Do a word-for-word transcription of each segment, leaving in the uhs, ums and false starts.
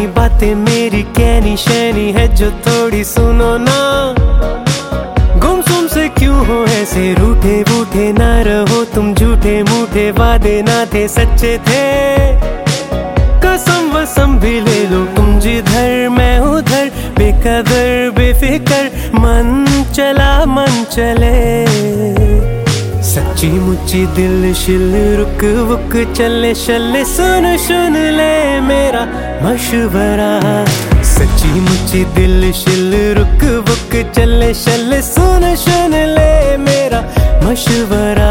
मीठी बातें मेरी कहनी शैनी है जो थोड़ी सुनो ना। गुमसुम से क्यों हो ऐसे रूठे बूठे, ना रहो तुम झूठे मूठे, वादे ना थे सच्चे थे। कसम वसम भी ले लो तुम जिधर मैं उधर, बेकदर बेफिकर मन चला मन चले। सच्ची मुच्ची दिल शिल रुक वुक चले शले, सुन सुन ले मेरा मशवरा। सच्ची मुच्ची दिल शिल रुक वुक चले शले, सुन सुन ले मेरा मशवरा।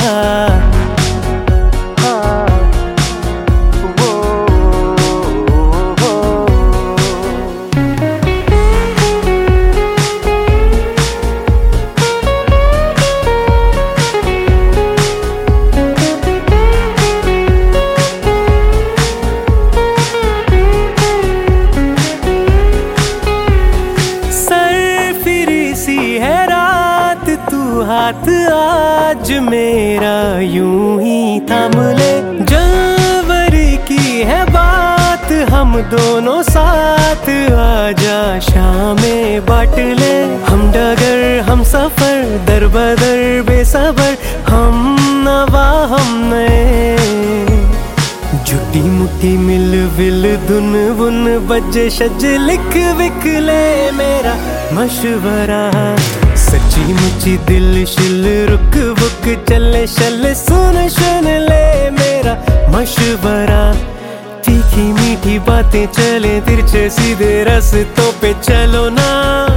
हाथ आज मेरा यूं ही थाम ले, जनवरी की है बात हम दोनों साथ, आजा शामें बांट ले। हम डगर हम सफर दर बदर बेसबर, हम नवा हम नए। जुटी मुट्ठी मिल विल धुन वुन बजे शज लिख विख ले मेरा मशवरा। सच्ची मुच्ची दिल शिल रुक बुक चले शले, सुन सुन ले मेरा मशवरा। तीखी मीठी बातें चले तिरछे सीधे रास्तों पे चलो ना।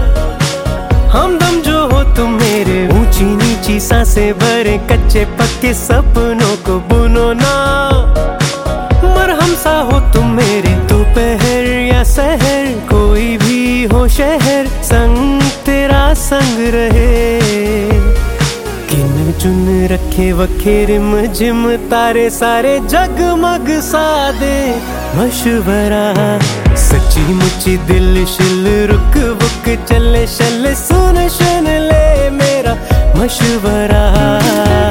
हमदम जो हो तुम मेरे, ऊंची नीची सांसें भरे कच्चे पक्के सपनों को बुनो ना। मरहम सा हो तुम मेरे, दोपहर या सहर कोई भी हो शहर, संग तेरा संग रहे। किन चुन रखे वखे रिम जिम तारे सारे जगमग सादे मशवरा। सच्ची मुच्ची दिल शिल रुक बुक चले शले, सुन सुन ले मेरा मशवरा।